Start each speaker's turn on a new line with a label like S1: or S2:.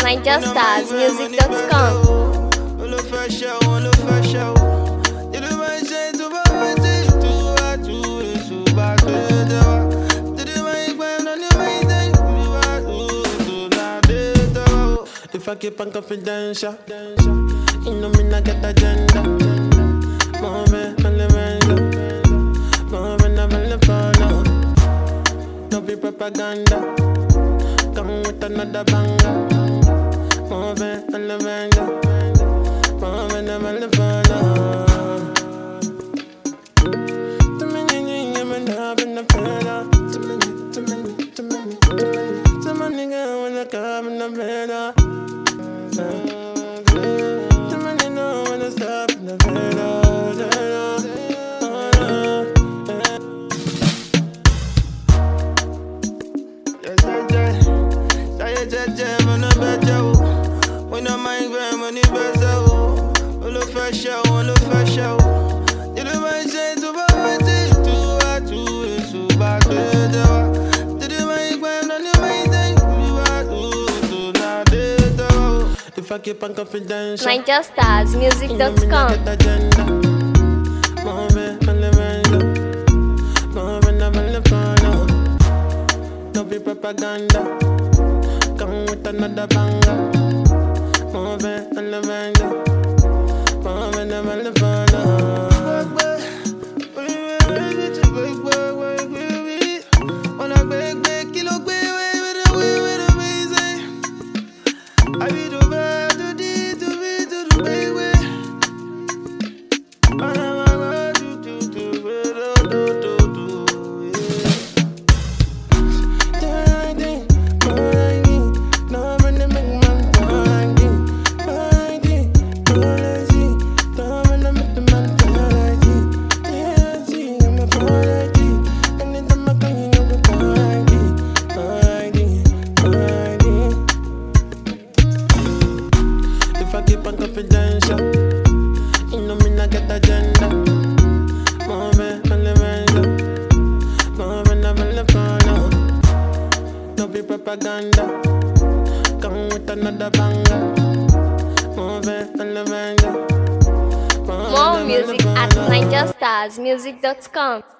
S1: NigerStarsMusic.com.
S2: If I keep on confidential, you know me not get agenda. Moving on the range, moving on the phone. No be propaganda, come with another banger. Moving on the range, moving on the phone. Too many things I'm in the phone. Too many girls wanna come in the phone. Too many know when I stop in the phone. When I'm migraine, when it's best, on the fresh show, on the fresh show. You do my say to buy it, to buy to it, to buy it. Did you make when on your main thing? You are to not it. If I keep on confidential,
S1: NigerStarsMusic.com.
S2: Moving on the range, moving on the phone. No be propaganda, come with another banger. Moving on the range, moving on the phone. On a big kilo, with a reason. I be the bad to the baby. If I keep on confidential, you know me not get agenda. Moving on the range, moving on the phone. No be propaganda, come with another banger. Moving on the range,
S1: More music at NigerStarsMusic.com.